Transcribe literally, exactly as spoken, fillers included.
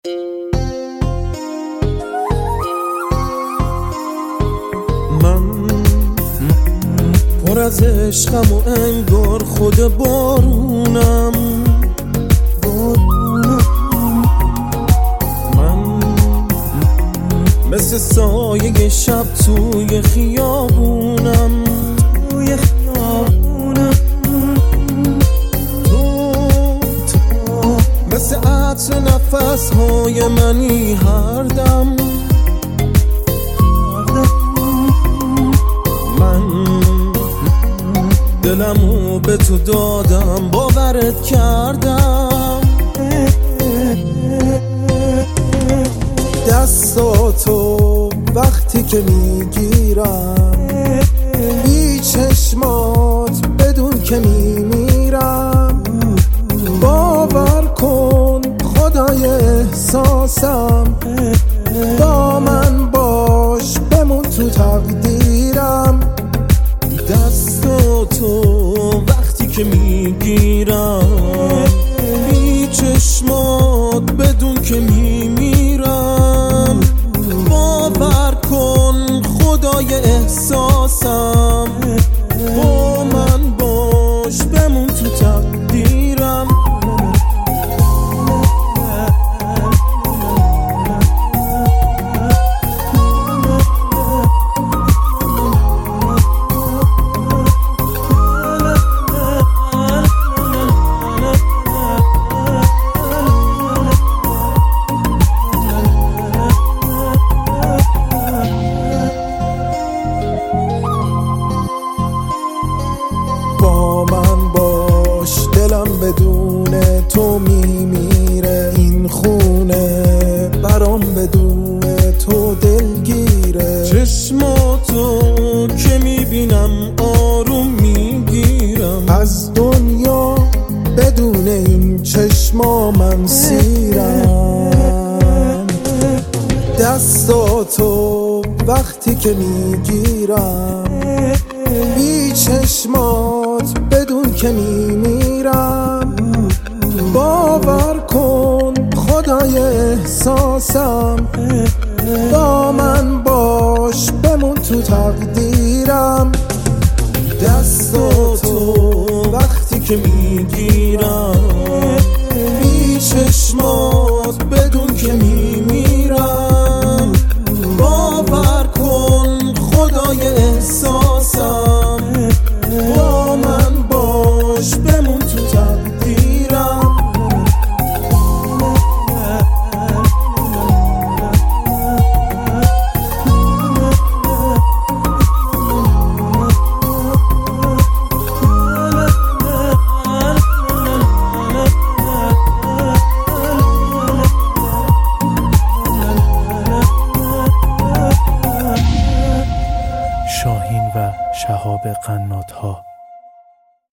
من پر از عشقم و انگار خود بارونم. من مثل سایه شب توی خیابونم. توی خیابونم تو تو مثل عطر نفس های منی هر دم. دلمو به تو دادم، باورت کردم. دستاتو وقتی که میگیرم، بی چشمات بدون که میمیرم. باور کن خدای احساسم، با من باش بمون تو تقدیرم. دستاتو وقتی که میگیرم، بی چشمات بدون که میمیرم. باور کن خدای احساسم، با من باش بمون تو تقدیرم. با من باش، دلم بدون تو میمیره. این خونه برام بدون تو دلگیره. چشماتو که میبینم آروم میگیرم. از دنیا بدون این چشما من سیرم. دستاتو وقتی که میگیرم، بی چشمات بدون که میمیرم. باور کن خدای احساسم، با من باش بمون تو تقدیرم. دستاتو وقتی که میگیرم، بی چشمات بدون که میمیرم. باور کن خدای احساسم، با من باش بمون تو تقدیرم. شاهین و شهاب قنات‌ها.